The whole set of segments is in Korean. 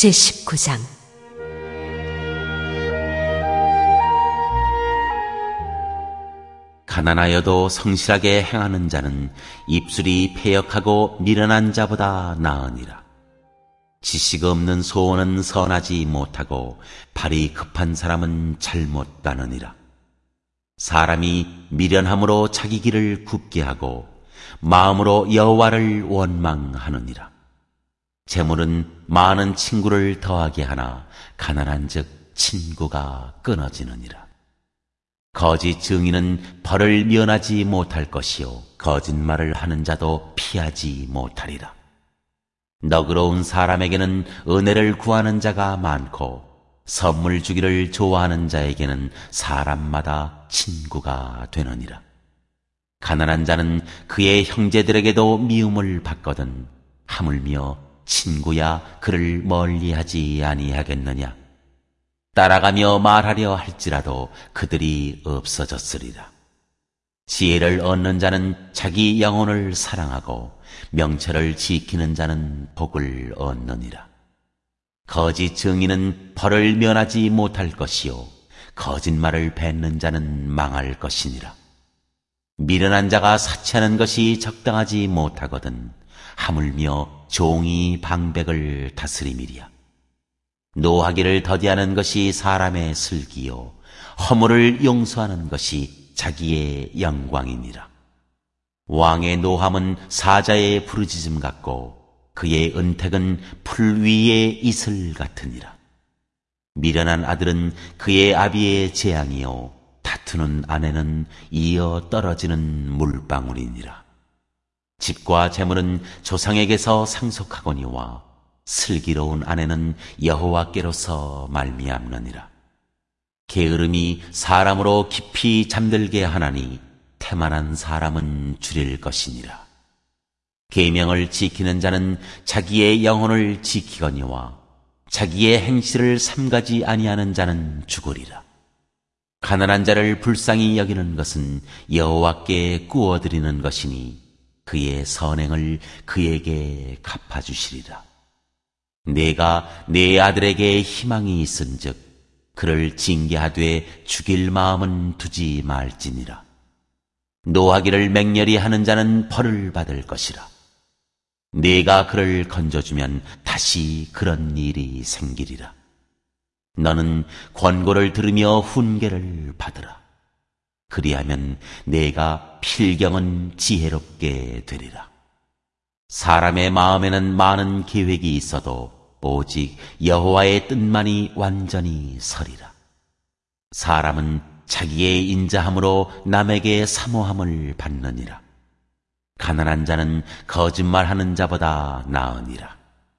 제19장. 가난하여도 성실하게 행하는 자는 입술이 패역하고 미련한 자보다 나으니라. 지식 없는 소원은 선하지 못하고 발이 급한 사람은 잘못 가느니라. 사람이 미련함으로 자기 길을 굽게 하고 마음으로 여호와를 원망하느니라. 재물은 많은 친구를 더하게 하나 가난한 즉 친구가 끊어지느니라. 거짓 증인은 벌을 면하지 못할 것이요 거짓말을 하는 자도 피하지 못하리라. 너그러운 사람에게는 은혜를 구하는 자가 많고 선물 주기를 좋아하는 자에게는 사람마다 친구가 되느니라. 가난한 자는 그의 형제들에게도 미움을 받거든 하물며 친구야 그를 멀리하지 아니하겠느냐. 따라가며 말하려 할지라도 그들이 없어졌으리라. 지혜를 얻는 자는 자기 영혼을 사랑하고 명철을 지키는 자는 복을 얻느니라. 거짓 증인은 벌을 면하지 못할 것이요 거짓말을 뱉는 자는 망할 것이니라. 미련한 자가 사치하는 것이 적당하지 못하거든 하물며 종이 방백을 다스림이랴. 노하기를 더디하는 것이 사람의 슬기요 허물을 용서하는 것이 자기의 영광이니라. 왕의 노함은 사자의 부르짖음 같고 그의 은택은 풀 위의 이슬 같으니라. 미련한 아들은 그의 아비의 재앙이요 다투는 아내는 이어 떨어지는 물방울이니라. 집과 재물은 조상에게서 상속하거니와 슬기로운 아내는 여호와께로서 말미암느니라. 게으름이 사람으로 깊이 잠들게 하나니 태만한 사람은 줄일 것이니라. 계명을 지키는 자는 자기의 영혼을 지키거니와 자기의 행실을 삼가지 아니하는 자는 죽으리라. 가난한 자를 불쌍히 여기는 것은 여호와께 구워드리는 것이니 그의 선행을 그에게 갚아주시리라. 내가 내 아들에게 희망이 있은즉 그를 징계하되 죽일 마음은 두지 말지니라. 노하기를 맹렬히 하는 자는 벌을 받을 것이라. 네가 그를 건져주면 다시 그런 일이 생기리라. 너는 권고를 들으며 훈계를 받으라. 그리하면 네가 필경은 지혜롭게 되리라. 사람의 마음에는 많은 계획이 있어도 오직 여호와의 뜻만이 완전히 서리라. 사람은 자기의 인자함으로 남에게 사모함을 받느니라. 가난한 자는 거짓말하는 자보다 나으니라.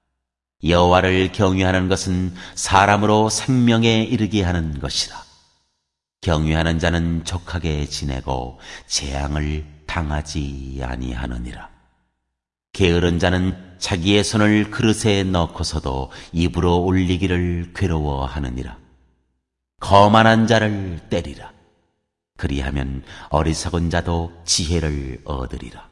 여호와를 경외하는 것은 사람으로 생명에 이르게 하는 것이라. 경외하는 자는 족하게 지내고 재앙을 당하지 아니하느니라. 게으른 자는 자기의 손을 그릇에 넣고서도 입으로 올리기를 괴로워하느니라. 거만한 자를 때리라. 그리하면 어리석은 자도 지혜를 얻으리라.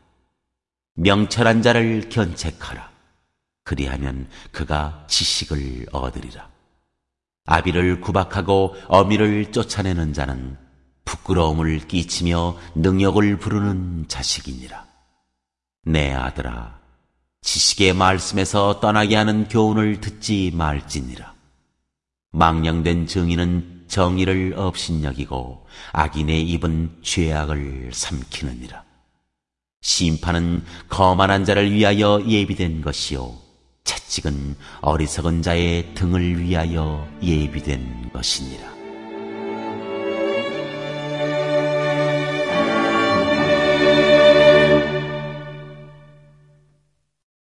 명철한 자를 견책하라. 그리하면 그가 지식을 얻으리라. 아비를 구박하고 어미를 쫓아내는 자는 부끄러움을 끼치며 능욕을 부르는 자식이니라. 내 아들아, 지식의 말씀에서 떠나게 하는 교훈을 듣지 말지니라. 망령된 증인은 정의를 업신여기고 악인의 입은 죄악을 삼키느니라. 심판은 거만한 자를 위하여 예비된 것이요 채찍은 어리석은 자의 등을 위하여 예비된 것이니라.